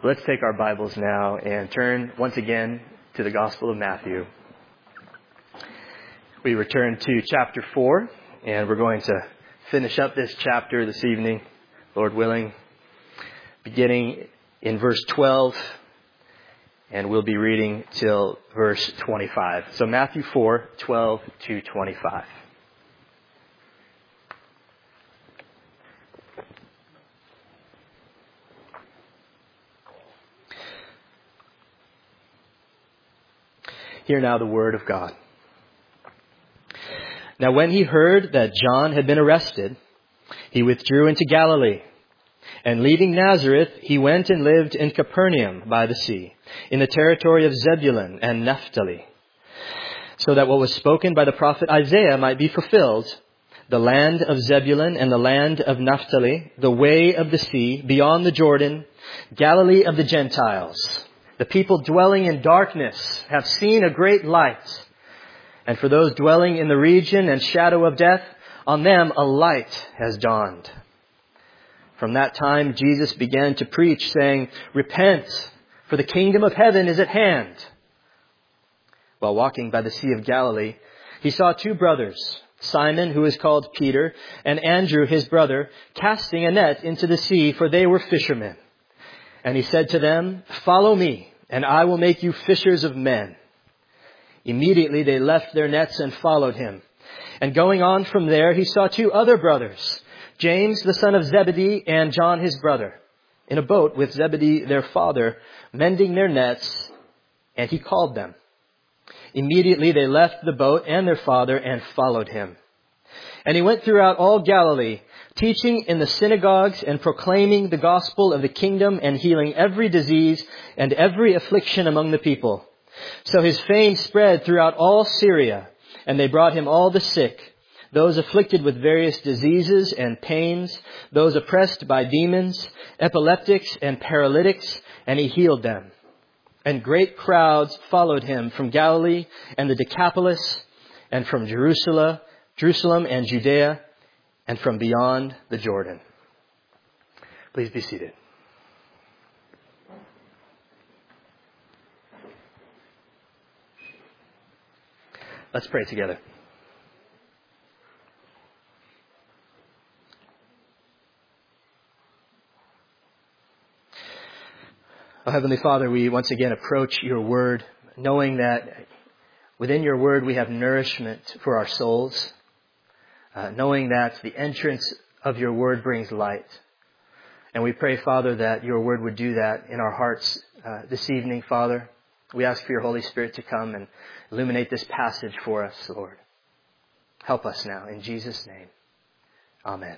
Let's take our Bibles now and turn once again to the Gospel of Matthew. We return to chapter 4, and we're going to finish up this chapter this evening, Lord willing, beginning in verse 12, and we'll be reading till verse 25. So Matthew 4, 12 to 25. Hear now the word of God. Now when he heard that John had been arrested, he withdrew into Galilee. And leaving Nazareth, he went and lived in Capernaum by the sea, in the territory of Zebulun and Naphtali, so that what was spoken by the prophet Isaiah might be fulfilled, the land of Zebulun and the land of Naphtali, the way of the sea, beyond the Jordan, Galilee of the Gentiles. The people dwelling in darkness have seen a great light. And for those dwelling in the region and shadow of death, on them a light has dawned. From that time, Jesus began to preach, saying, "Repent, for the kingdom of heaven is at hand." While walking by the Sea of Galilee, he saw two brothers, Simon, who is called Peter, and Andrew, his brother, casting a net into the sea, for they were fishermen. And he said to them, "Follow me, and I will make you fishers of men." Immediately they left their nets and followed him. And going on from there, he saw two other brothers, James, the son of Zebedee, and John, his brother, in a boat with Zebedee, their father, mending their nets, and he called them. Immediately they left the boat and their father and followed him. And he went throughout all Galilee, teaching in the synagogues and proclaiming the gospel of the kingdom and healing every disease and every affliction among the people. So his fame spread throughout all Syria, and they brought him all the sick, those afflicted with various diseases and pains, those oppressed by demons, epileptics and paralytics, and he healed them. And great crowds followed him from Galilee and the Decapolis, and from Jerusalem and Judea, and from beyond the Jordan. Please be seated. Let's pray together. Oh, Heavenly Father, we once again approach your word, knowing that within your word we have nourishment for our souls, knowing that the entrance of your word brings light. And we pray, Father, that your word would do that in our hearts this evening, Father. We ask for your Holy Spirit to come and illuminate this passage for us, Lord. Help us now, in Jesus' name. Amen.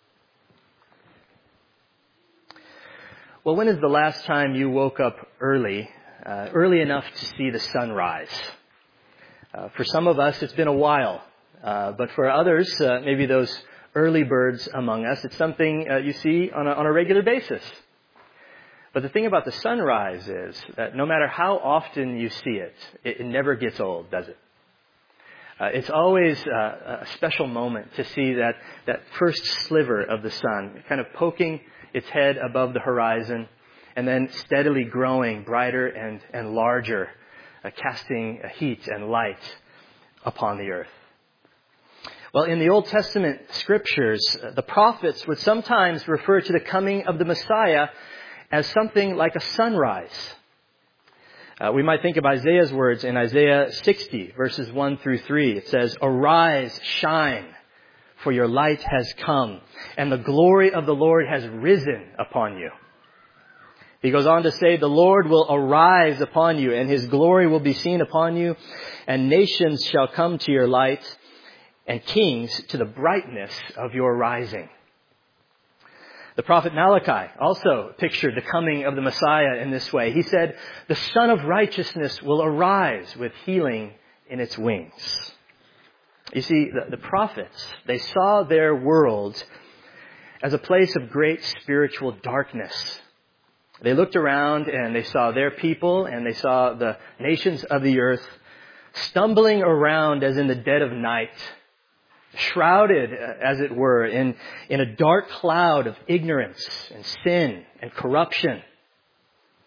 Well, when is the last time you woke up early enough to see the sunrise? For some of us, it's been a while. But for others, maybe those early birds among us, it's something you see on a regular basis. But the thing about the sunrise is that no matter how often you see it, it never gets old, does it? It's always a special moment to see that first sliver of the sun kind of poking its head above the horizon and then steadily growing brighter and larger, casting heat and light upon the earth. Well, in the Old Testament scriptures, the prophets would sometimes refer to the coming of the Messiah as something like a sunrise. We might think of Isaiah's words in Isaiah 60, verses 1 through 3. It says, "Arise, shine, for your light has come, and the glory of the Lord has risen upon you." He goes on to say, "The Lord will arise upon you, and his glory will be seen upon you, and nations shall come to your light, and kings to the brightness of your rising." The prophet Malachi also pictured the coming of the Messiah in this way. He said, "The Son of Righteousness will arise with healing in its wings." You see, the prophets, they saw their world as a place of great spiritual darkness. They looked around and they saw their people and they saw the nations of the earth stumbling around as in the dead of night, shrouded, as it were, in a dark cloud of ignorance and sin and corruption.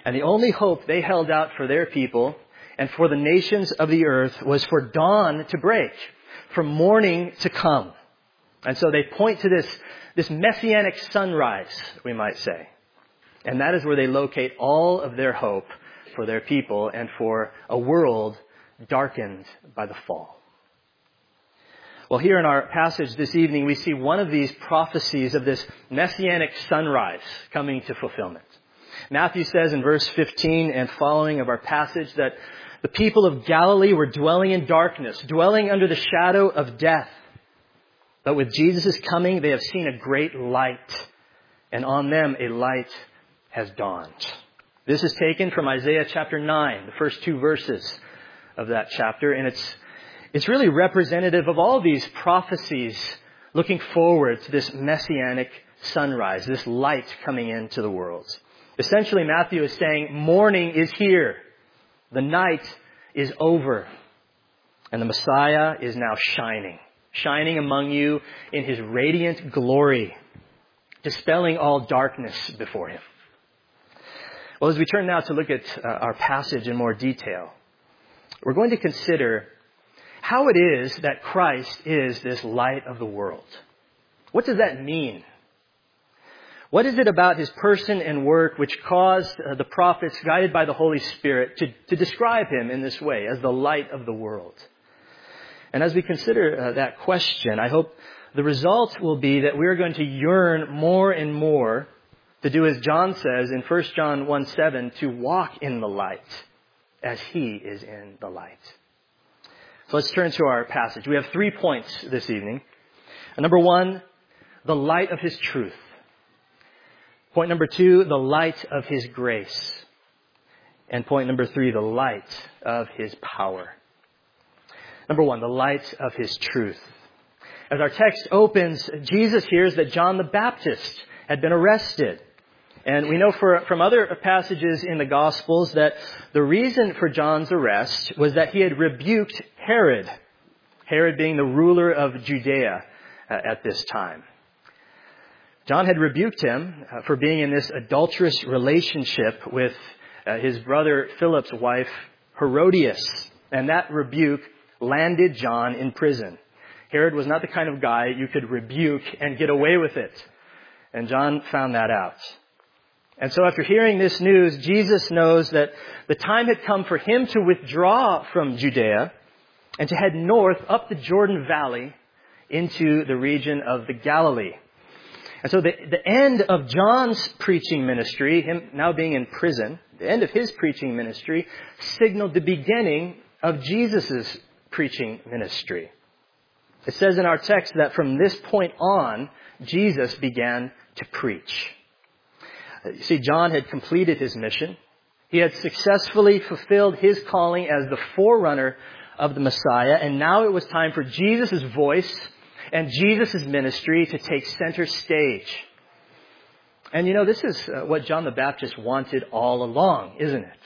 And the only hope they held out for their people and for the nations of the earth was for dawn to break, for morning to come. And so they point to this messianic sunrise, we might say. And that is where they locate all of their hope for their people and for a world darkened by the fall. Well, here in our passage this evening, we see one of these prophecies of this messianic sunrise coming to fulfillment. Matthew says in verse 15 and following of our passage that the people of Galilee were dwelling in darkness, dwelling under the shadow of death. But with Jesus' coming, they have seen a great light, and on them a light has dawned. This is taken from Isaiah chapter 9, the first 2 verses of that chapter, and it's really representative of all these prophecies looking forward to this messianic sunrise, this light coming into the world. Essentially, Matthew is saying, morning is here. The night is over. And the Messiah is now shining among you in his radiant glory, dispelling all darkness before him. Well, as we turn now to look at our passage in more detail, we're going to consider how it is that Christ is this light of the world. What does that mean? What is it about his person and work which caused the prophets, guided by the Holy Spirit, to describe him in this way, as the light of the world? And as we consider that question, I hope the result will be that we're going to yearn more and more to do as John says in 1 John 1:7, to walk in the light as he is in the light. So let's turn to our passage. We have 3 points this evening. Number 1, the light of his truth. Point number 2, the light of his grace. And point number 3, the light of his power. Number 1, the light of his truth. As our text opens, Jesus hears that John the Baptist had been arrested. And we know from other passages in the Gospels that the reason for John's arrest was that he had rebuked Herod. Herod being the ruler of Judea at this time. John had rebuked him for being in this adulterous relationship with his brother Philip's wife, Herodias. And that rebuke landed John in prison. Herod was not the kind of guy you could rebuke and get away with it. And John found that out. And so after hearing this news, Jesus knows that the time had come for him to withdraw from Judea and to head north up the Jordan Valley into the region of the Galilee. And so the end of John's preaching ministry, him now being in prison, the end of his preaching ministry signaled the beginning of Jesus' preaching ministry. It says in our text that from this point on, Jesus began to preach. You see, John had completed his mission. He had successfully fulfilled his calling as the forerunner of the Messiah, and now it was time for Jesus' voice and Jesus' ministry to take center stage. And you know, this is what John the Baptist wanted all along, isn't it?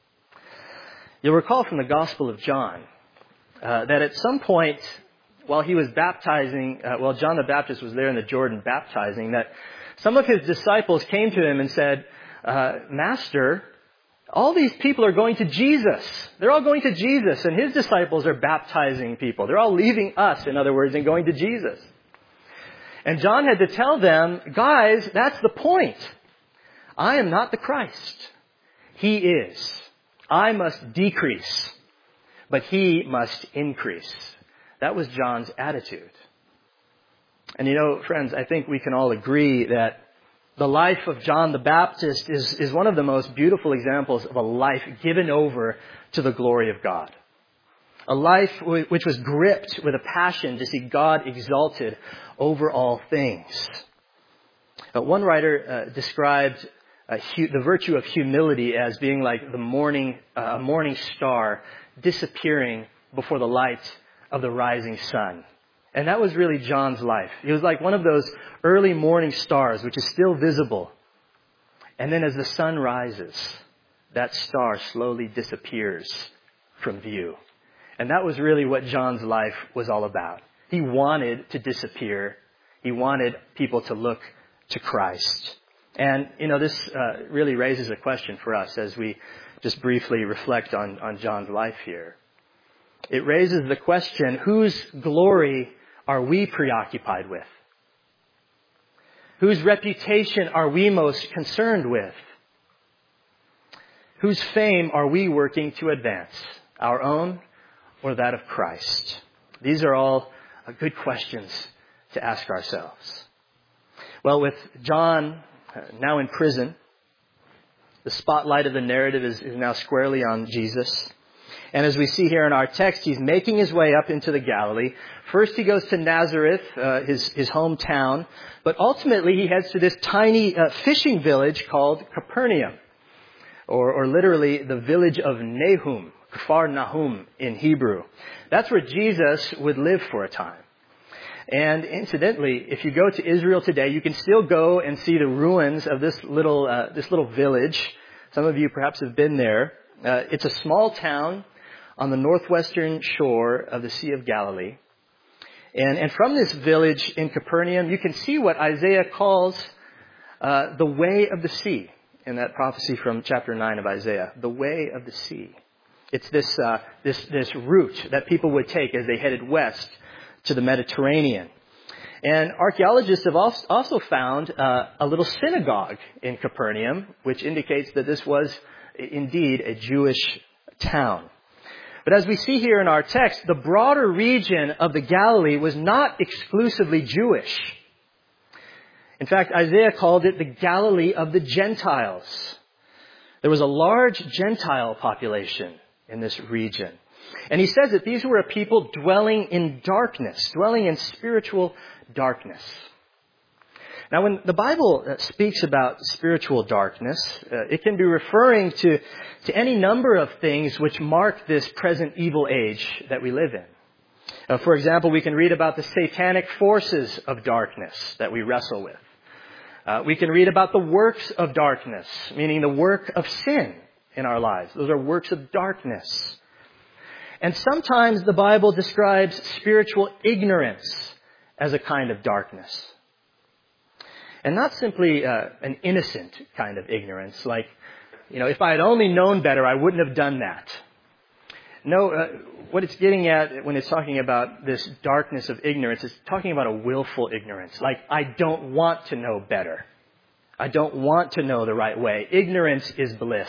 You'll recall from the Gospel of John that at some point while he was baptizing, while John the Baptist was there in the Jordan baptizing, that some of his disciples came to him and said, Master, all these people are going to Jesus. They're all going to Jesus, and his disciples are baptizing people. They're all leaving us, in other words, and going to Jesus. And John had to tell them, guys, that's the point. I am not the Christ. He is. I must decrease, but he must increase. That was John's attitude. And you know, friends, I think we can all agree that the life of John the Baptist is one of the most beautiful examples of a life given over to the glory of God. A life which was gripped with a passion to see God exalted over all things. One writer described the virtue of humility as being like a morning star disappearing before the light of the rising sun. And that was really John's life. He was like one of those early morning stars, which is still visible. And then as the sun rises, that star slowly disappears from view. And that was really what John's life was all about. He wanted to disappear. He wanted people to look to Christ. And, this really raises a question for us as we just briefly reflect on John's life here. It raises the question, whose glory are we preoccupied with? Whose reputation are we most concerned with? Whose fame are we working to advance? Our own or that of Christ? These are all good questions to ask ourselves. Well, with John now in prison, the spotlight of the narrative is now squarely on Jesus. And as we see here in our text, he's making his way up into the Galilee. First he goes to Nazareth, his hometown, but ultimately he heads to this tiny fishing village called Capernaum, or literally the village of Nahum, Kfar Nahum in Hebrew. That's where Jesus would live for a time. And incidentally, if you go to Israel today, you can still go and see the ruins of this little village. Some of you perhaps have been there. It's a small town on the northwestern shore of the Sea of Galilee. And from this village in Capernaum, you can see what Isaiah calls the way of the sea in that prophecy from chapter 9 of Isaiah, the way of the sea. It's this route that people would take as they headed west to the Mediterranean. And archaeologists have also found a little synagogue in Capernaum, which indicates that this was indeed a Jewish town. But as we see here in our text, the broader region of the Galilee was not exclusively Jewish. In fact, Isaiah called it the Galilee of the Gentiles. There was a large Gentile population in this region. And he says that these were a people dwelling in darkness, dwelling in spiritual darkness. Now, when the Bible speaks about spiritual darkness, it can be referring to any number of things which mark this present evil age that we live in. For example, we can read about the satanic forces of darkness that we wrestle with. We can read about the works of darkness, meaning the work of sin in our lives. Those are works of darkness. And sometimes the Bible describes spiritual ignorance as a kind of darkness. And not simply an innocent kind of ignorance, like, if I had only known better, I wouldn't have done that. No, what it's getting at when it's talking about this darkness of ignorance, it's talking about a willful ignorance. Like, I don't want to know better. I don't want to know the right way. Ignorance is bliss.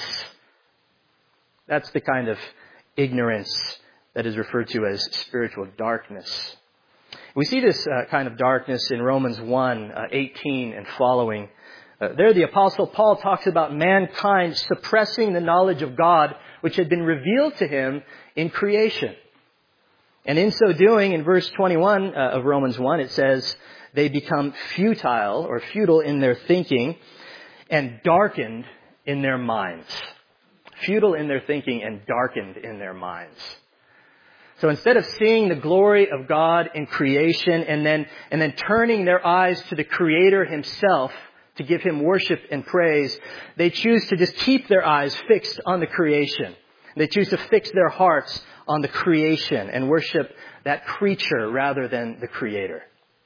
That's the kind of ignorance that is referred to as spiritual darkness. We see this kind of darkness in Romans 1:18 and following. There the Apostle Paul talks about mankind suppressing the knowledge of God which had been revealed to him in creation. And in so doing, in verse 21 of Romans 1, it says, they become futile in their thinking and darkened in their minds. Futile in their thinking and darkened in their minds. So instead of seeing the glory of God in creation and then turning their eyes to the Creator Himself to give Him worship and praise, they choose to just keep their eyes fixed on the creation. They choose to fix their hearts on the creation and worship that creature rather than the Creator.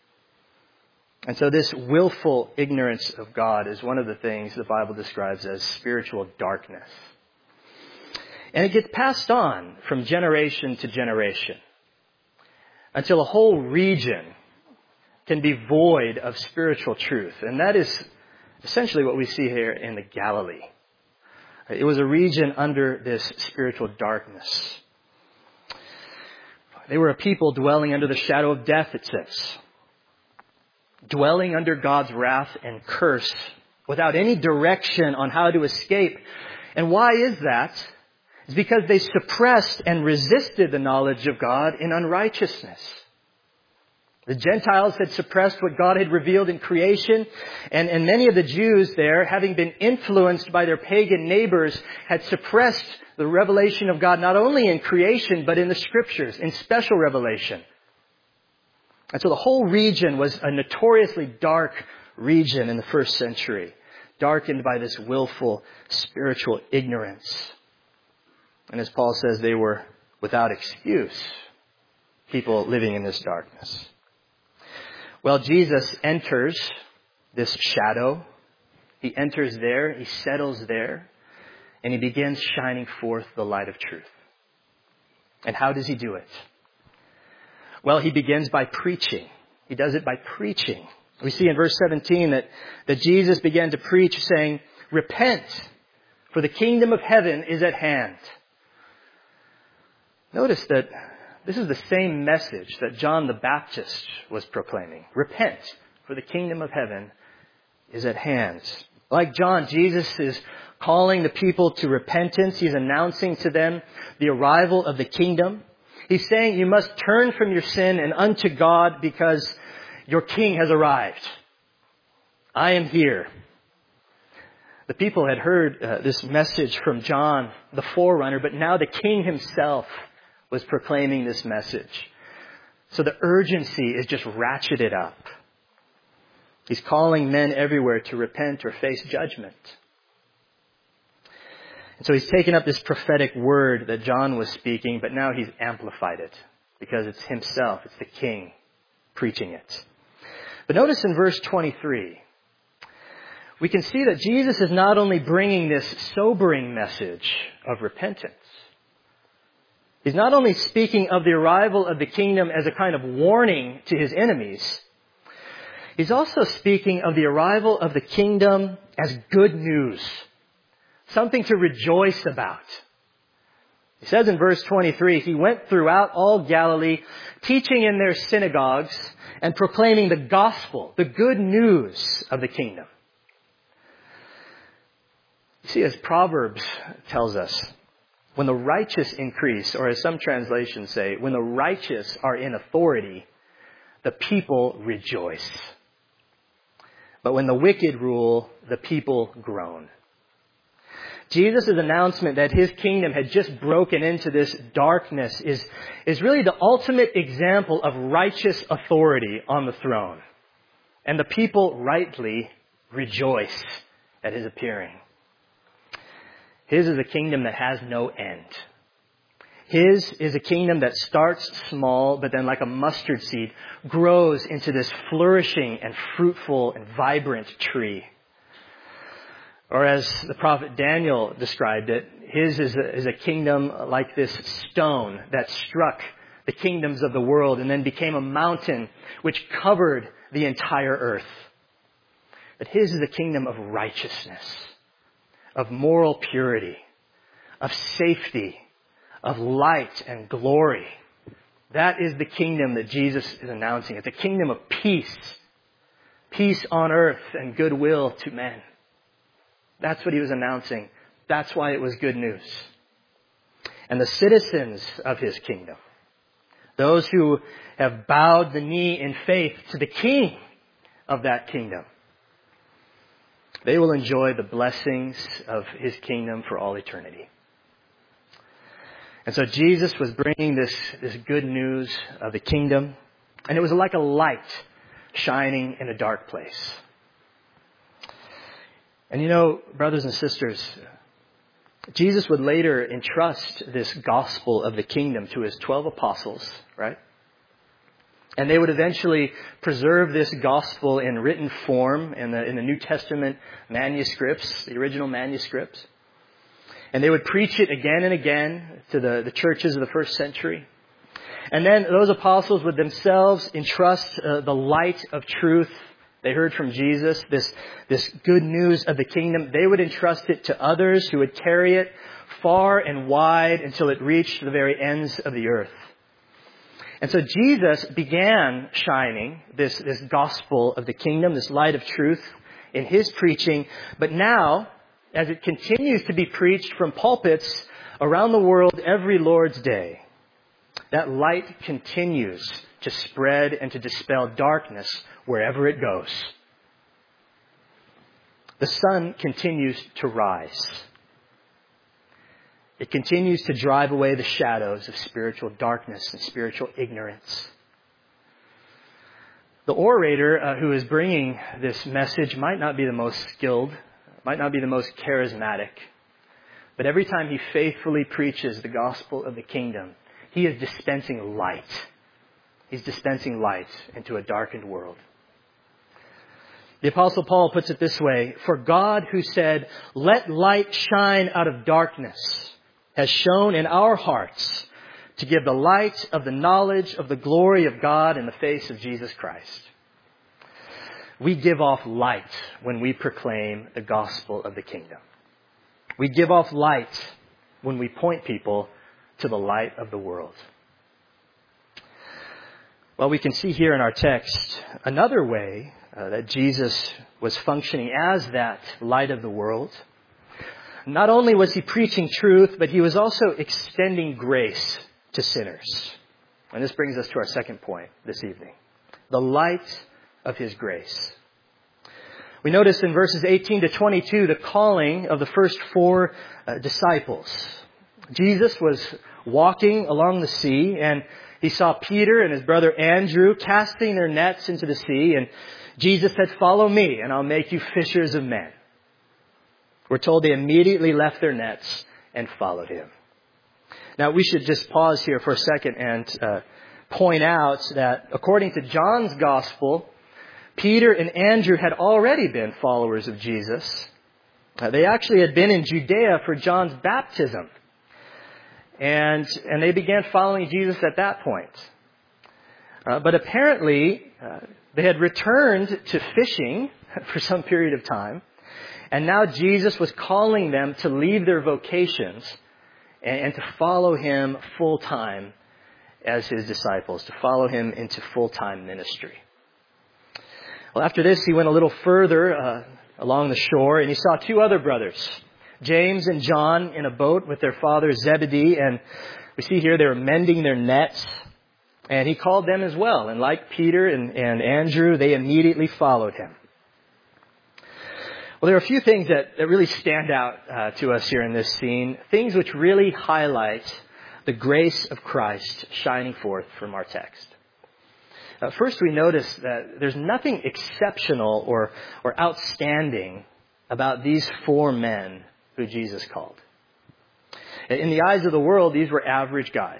And so this willful ignorance of God is one of the things the Bible describes as spiritual darkness. And it gets passed on from generation to generation until a whole region can be void of spiritual truth. And that is essentially what we see here in the Galilee. It was a region under this spiritual darkness. They were a people dwelling under the shadow of death, it says. Dwelling under God's wrath and curse without any direction on how to escape. And why is that? It's because they suppressed and resisted the knowledge of God in unrighteousness. The Gentiles had suppressed what God had revealed in creation, and many of the Jews there, having been influenced by their pagan neighbors, had suppressed the revelation of God not only in creation, but in the Scriptures, in special revelation. And so the whole region was a notoriously dark region in the first century, darkened by this willful spiritual ignorance. And as Paul says, they were without excuse, people living in this darkness. Well, Jesus enters this shadow. He enters there, he settles there, and he begins shining forth the light of truth. And how does he do it? Well, he begins by preaching. He does it by preaching. We see in verse 17 that Jesus began to preach saying, "Repent, for the kingdom of heaven is at hand." Notice that this is the same message that John the Baptist was proclaiming. Repent, for the kingdom of heaven is at hand. Like John, Jesus is calling the people to repentance. He's announcing to them the arrival of the kingdom. He's saying you must turn from your sin and unto God because your king has arrived. I am here. The people had heard this message from John, the forerunner, but now the king himself was proclaiming this message. So the urgency is just ratcheted up. He's calling men everywhere to repent or face judgment. And so he's taken up this prophetic word that John was speaking, but now he's amplified it because it's himself, it's the king preaching it. But notice in verse 23, we can see that Jesus is not only bringing this sobering message of repentance. He's not only speaking of the arrival of the kingdom as a kind of warning to his enemies. He's also speaking of the arrival of the kingdom as good news. Something to rejoice about. He says in verse 23, he went throughout all Galilee, teaching in their synagogues and proclaiming the gospel, the good news of the kingdom. You see, as Proverbs tells us, when the righteous increase, or as some translations say, when the righteous are in authority, the people rejoice. But when the wicked rule, the people groan. Jesus' announcement that his kingdom had just broken into this darkness is really the ultimate example of righteous authority on the throne. And the people rightly rejoice at his appearing. His is a kingdom that has no end. His is a kingdom that starts small, but then like a mustard seed, grows into this flourishing and fruitful and vibrant tree. Or as the prophet Daniel described it, his is a kingdom like this stone that struck the kingdoms of the world and then became a mountain which covered the entire earth. But his is a kingdom of righteousness, of moral purity, of safety, of light and glory. That is the kingdom that Jesus is announcing. It's a kingdom of peace. Peace on earth and goodwill to men. That's what he was announcing. That's why it was good news. And the citizens of his kingdom, those who have bowed the knee in faith to the king of that kingdom, they will enjoy the blessings of his kingdom for all eternity. And so Jesus was bringing this good news of the kingdom, and it was like a light shining in a dark place. And you know, brothers and sisters, Jesus would later entrust this gospel of the kingdom to his 12 apostles, right? And they would eventually preserve this gospel in written form in the New Testament manuscripts, the original manuscripts. And they would preach it again and again to the churches of the first century. And then those apostles would themselves entrust the light of truth they heard from Jesus, this good news of the kingdom. They would entrust it to others who would carry it far and wide until it reached the very ends of the earth. And so Jesus began shining this gospel of the kingdom, this light of truth in his preaching. But now, as it continues to be preached from pulpits around the world every Lord's Day, that light continues to spread and to dispel darkness wherever it goes. The sun continues to rise. It continues to drive away the shadows of spiritual darkness and spiritual ignorance. The orator who is bringing this message might not be the most skilled, might not be the most charismatic, but every time he faithfully preaches the gospel of the kingdom, he is dispensing light. He's dispensing light into a darkened world. The Apostle Paul puts it this way: "For God, who said, 'Let light shine out of darkness,' has shone in our hearts to give the light of the knowledge of the glory of God in the face of Jesus Christ." We give off light when we proclaim the gospel of the kingdom. We give off light when we point people to the light of the world. Well, we can see here in our text another way that Jesus was functioning as that light of the world. Not only was he preaching truth, but he was also extending grace to sinners. And this brings us to our second point this evening: the light of his grace. We notice in verses 18 to 22 the calling of the first four disciples. Jesus was walking along the sea, and he saw Peter and his brother Andrew casting their nets into the sea, and Jesus said, "Follow me, and I'll make you fishers of men." We're told they immediately left their nets and followed him. Now, we should just pause here for a second and point out that according to John's gospel, Peter and Andrew had already been followers of Jesus. They actually had been in Judea for John's baptism. And they began following Jesus at that point. But apparently, they had returned to fishing for some period of time. And now Jesus was calling them to leave their vocations and to follow him full time as his disciples, to follow him into full-time ministry. Well, after this, he went a little further along the shore, and he saw two other brothers, James and John, in a boat with their father Zebedee. And we see here they were mending their nets. And he called them as well. And like Peter and Andrew, they immediately followed him. Well, there are a few things that really stand out to us here in this scene. Things which really highlight the grace of Christ shining forth from our text. First, we notice that there's nothing exceptional or outstanding about these four men who Jesus called. In the eyes of the world, these were average guys,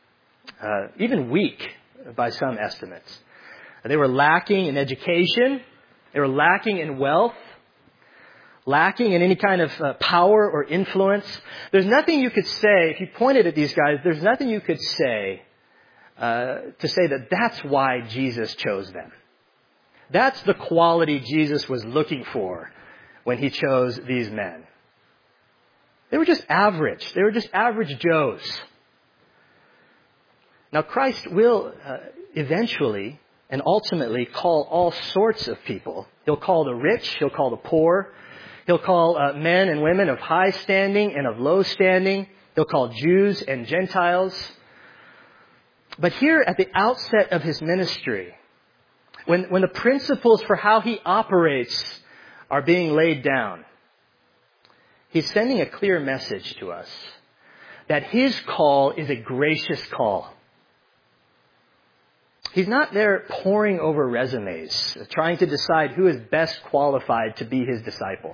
even weak by some estimates. They were lacking in education. They were lacking in wealth, lacking in any kind of power or influence. There's nothing you could say, if you pointed at these guys, there's nothing you could say to say that that's why Jesus chose them. That's the quality Jesus was looking for when he chose these men. They were just average. They were just average Joes. Now, Christ will eventually and ultimately call all sorts of people. He'll call the rich. He'll call the poor. He'll call men and women of high standing and of low standing. He'll call Jews and Gentiles. But here at the outset of his ministry, when the principles for how he operates are being laid down, he's sending a clear message to us that his call is a gracious call. He's not there poring over resumes, trying to decide who is best qualified to be his disciple.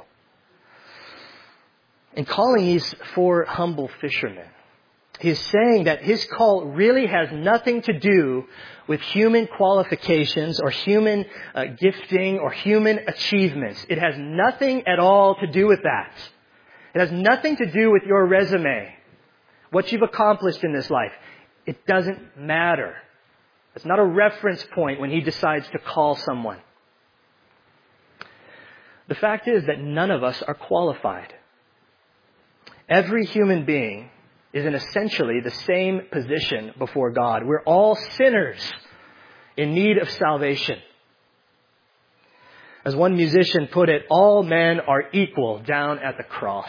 In calling these four humble fishermen, he's saying that his call really has nothing to do with human qualifications or human gifting or human achievements. It has nothing at all to do with that. It has nothing to do with your resume, what you've accomplished in this life. It doesn't matter. It's not a reference point when he decides to call someone. The fact is that none of us are qualified. Every human being is in essentially the same position before God. We're all sinners in need of salvation. As one musician put it, all men are equal down at the cross.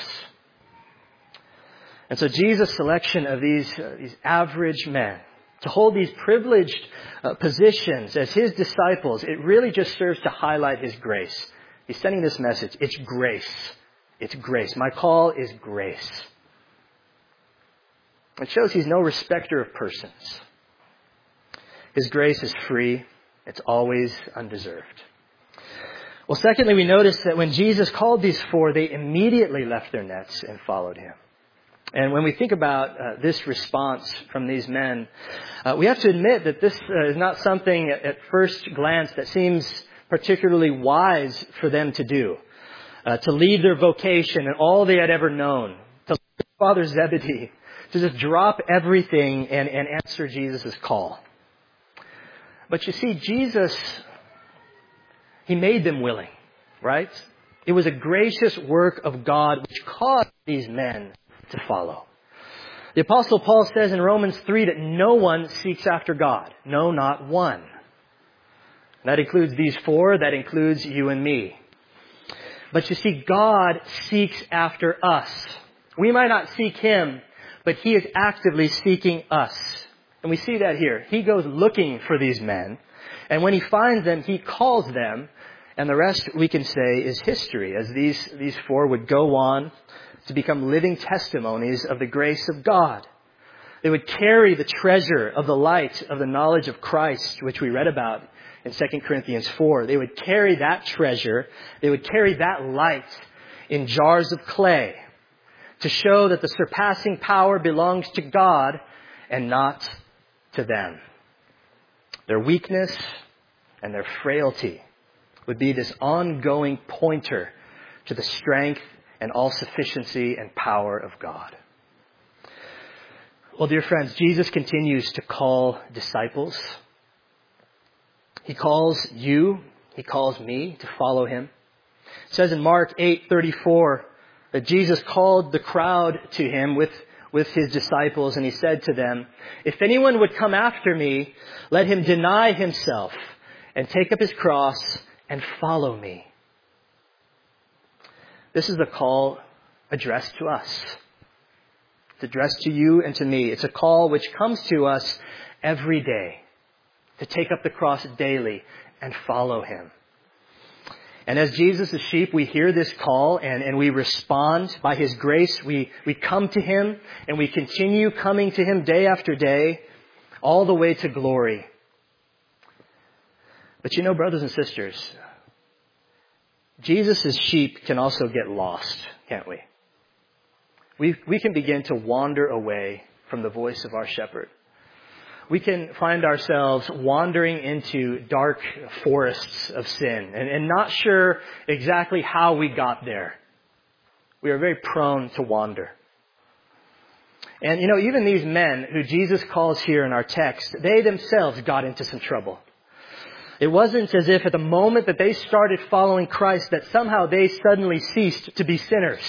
And so Jesus' selection of these average men to hold these privileged positions as his disciples, it really just serves to highlight his grace. He's sending this message. It's grace. It's grace. My call is grace. It shows he's no respecter of persons. His grace is free. It's always undeserved. Well, secondly, we notice that when Jesus called these four, they immediately left their nets and followed him. And when we think about this response from these men, we have to admit that this is not something at first glance that seems particularly wise for them to do. To leave their vocation and all they had ever known. To leave Father Zebedee. To just drop everything and answer Jesus' call. But you see, Jesus, He made them willing, right? It was a gracious work of God which caused these men to follow. The Apostle Paul says in Romans 3 that no one seeks after God. No, not one. That includes these four. That includes you and me. But you see, God seeks after us. We might not seek Him, but He is actively seeking us. And we see that here. He goes looking for these men. And when He finds them, He calls them. And the rest, we can say, is history, as these four would go on to become living testimonies of the grace of God. They would carry the treasure of the light of the knowledge of Christ, which we read about in 2 Corinthians 4. They would carry that treasure, they would carry that light in jars of clay to show that the surpassing power belongs to God and not to them. Their weakness and their frailty would be this ongoing pointer to the strength and all-sufficiency and power of God. Well, dear friends, Jesus continues to call disciples. He calls you, He calls me to follow Him. It says in Mark 8:34 that Jesus called the crowd to Him with His disciples, and He said to them, "If anyone would come after me, let him deny himself and take up his cross and follow me." This is the call addressed to us. It's addressed to you and to me. It's a call which comes to us every day to take up the cross daily and follow Him. And as Jesus' sheep, we hear this call and we respond by His grace. We come to Him and we continue coming to Him day after day, all the way to glory. But you know, brothers and sisters, Jesus' sheep can also get lost, can't we? We can begin to wander away from the voice of our shepherd. We can find ourselves wandering into dark forests of sin and not sure exactly how we got there. We are very prone to wander. And you know, even these men who Jesus calls here in our text, they themselves got into some trouble. It wasn't as if at the moment that they started following Christ that somehow they suddenly ceased to be sinners.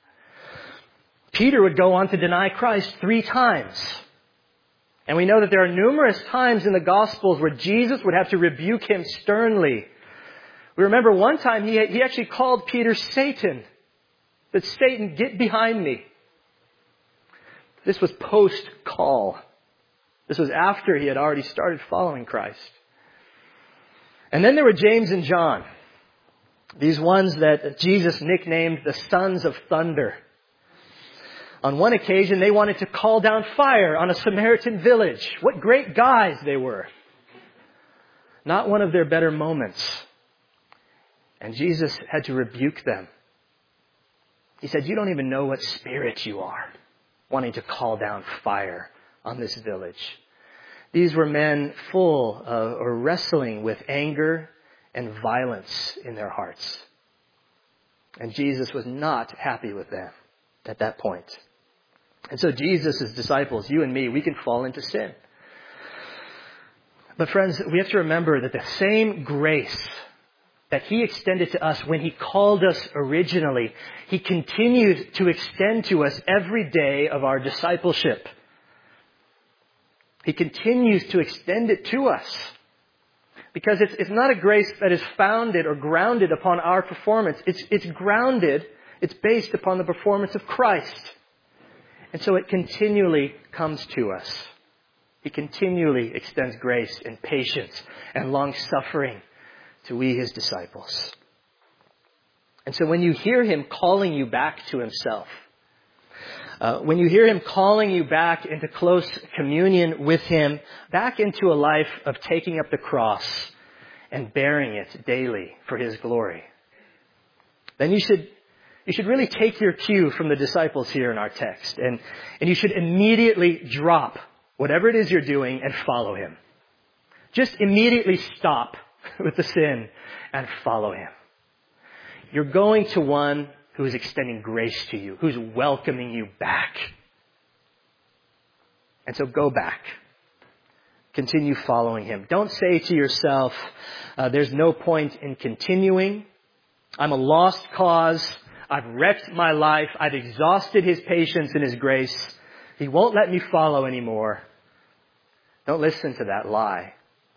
Peter would go on to deny Christ 3 times. And we know that there are numerous times in the Gospels where Jesus would have to rebuke him sternly. We remember one time he actually called Peter Satan. That Satan, get behind me. This was post-call. This was after he had already started following Christ. And then there were James and John. These ones that Jesus nicknamed the sons of thunder. On one occasion, they wanted to call down fire on a Samaritan village. What great guys they were. Not one of their better moments. And Jesus had to rebuke them. He said, "You don't even know what spirit you are, wanting to call down fire on this village." These were men full of or wrestling with anger and violence in their hearts. And Jesus was not happy with them at that point. And so Jesus' disciples, you and me, we can fall into sin. But friends, we have to remember that the same grace that He extended to us when He called us originally, He continues to extend to us every day of our discipleship. He continues to extend it to us. Because it's not a grace that is founded or grounded upon our performance. It's grounded, it's based upon the performance of Christ. And so it continually comes to us. He continually extends grace and patience and long-suffering to we, His disciples. And so when you hear Him calling you back to Himself, when you hear Him calling you back into close communion with Him, back into a life of taking up the cross and bearing it daily for His glory, then you should really take your cue from the disciples here in our text. And you should immediately drop whatever it is you're doing and follow Him. Just immediately stop with the sin and follow him. You're going to one who is extending grace to you, who's welcoming you back. And so go back. Continue following him. Don't say to yourself, there's no point in continuing. I'm a lost cause. I've wrecked my life. I've exhausted his patience and his grace. He won't let me follow anymore. Don't listen to that lie.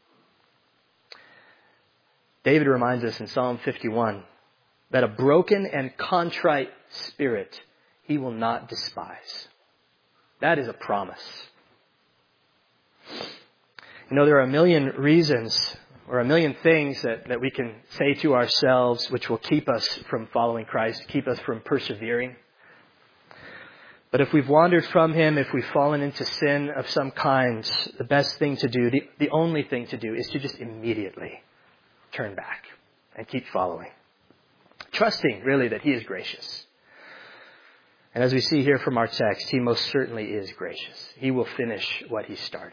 David reminds us in Psalm 51 that a broken and contrite spirit he will not despise. That is a promise. You know, there are a million reasons or a million things that we can say to ourselves which will keep us from following Christ, keep us from persevering. But if we've wandered from him, if we've fallen into sin of some kind, the best thing to do, the only thing to do is to just immediately turn back and keep following. Trusting, really, that he is gracious. And as we see here from our text, he most certainly is gracious. He will finish what he started.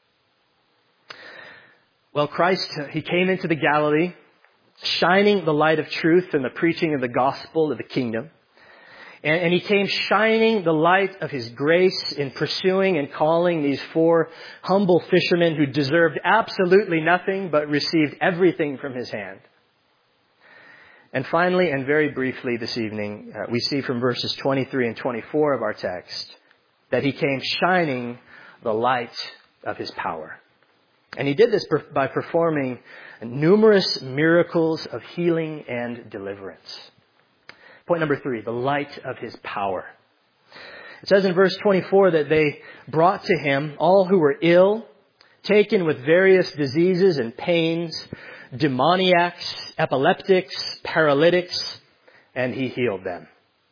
Well, Christ, he came into the Galilee, shining the light of truth and the preaching of the gospel of the kingdom. And he came shining the light of his grace in pursuing and calling these 4 humble fishermen who deserved absolutely nothing but received everything from his hand. And finally, and very briefly this evening, we see from verses 23 and 24 of our text that he came shining the light of his power. And he did this by performing numerous miracles of healing and deliverance. Point number 3, the light of his power. It says in verse 24 that they brought to him all who were ill, taken with various diseases and pains, demoniacs, epileptics, paralytics, and he healed them.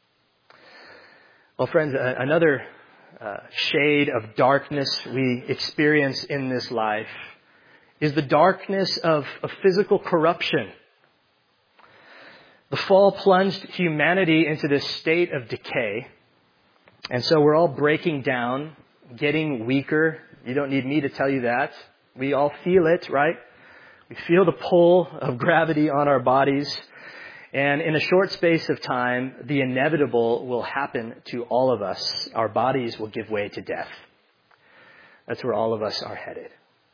Well, friends, another shade of darkness we experience in this life is the darkness of physical corruption. The fall plunged humanity into this state of decay. And so we're all breaking down, getting weaker. You don't need me to tell you that. We all feel it, right? We feel the pull of gravity on our bodies. And in a short space of time, the inevitable will happen to all of us. Our bodies will give way to death. That's where all of us are headed.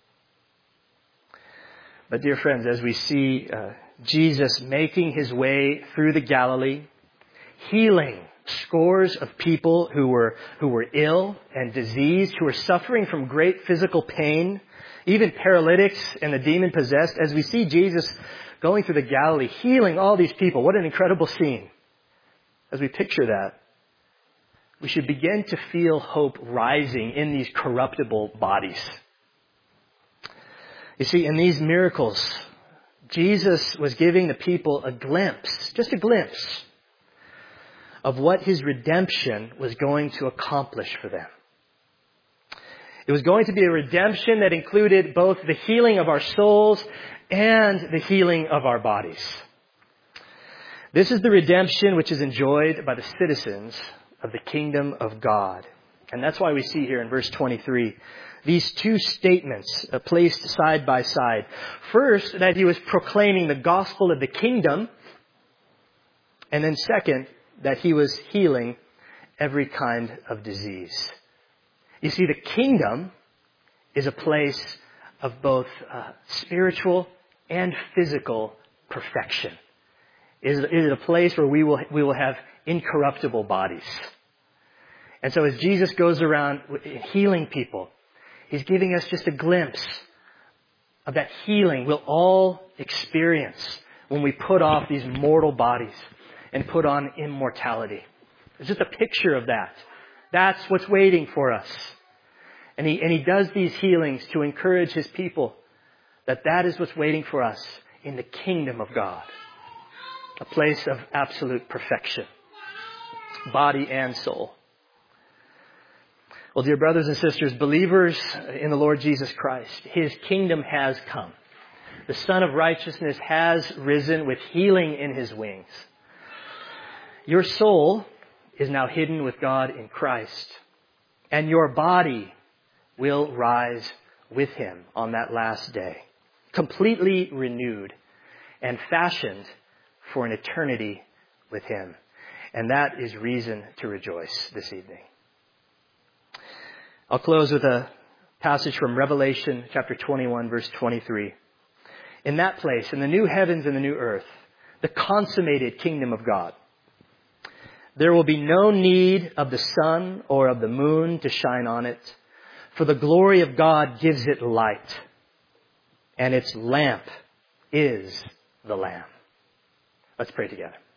But dear friends, as we see Jesus making his way through the Galilee, healing scores of people who were ill and diseased, who were suffering from great physical pain, even paralytics and the demon-possessed, as we see Jesus going through the Galilee, healing all these people. What an incredible scene. As we picture that, we should begin to feel hope rising in these corruptible bodies. You see, in these miracles, Jesus was giving the people a glimpse, just a glimpse, of what his redemption was going to accomplish for them. It was going to be a redemption that included both the healing of our souls and the healing of our bodies. This is the redemption which is enjoyed by the citizens of the kingdom of God. And that's why we see here in verse 23 these 2 statements placed side by side. First, that he was proclaiming the gospel of the kingdom. And then second, that he was healing every kind of disease. You see, the kingdom is a place of both spiritual and physical perfection. It is a place where we will have incorruptible bodies. And so as Jesus goes around healing people, he's giving us just a glimpse of that healing we'll all experience when we put off these mortal bodies and put on immortality. It's just a picture of that. That's what's waiting for us. And he does these healings to encourage his people that is what's waiting for us in the kingdom of God. A place of absolute perfection, body and soul. Well, dear brothers and sisters, believers in the Lord Jesus Christ, his kingdom has come. The Son of Righteousness has risen with healing in his wings. Your soul is now hidden with God in Christ, and your body will rise with him on that last day. completely renewed and fashioned for an eternity with Him. And that is reason to rejoice this evening. I'll close with a passage from Revelation chapter 21, verse 23. In that place, in the new heavens and the new earth, the consummated kingdom of God, there will be no need of the sun or of the moon to shine on it, for the glory of God gives it light, and its lamp is the Lamb. Let's pray together.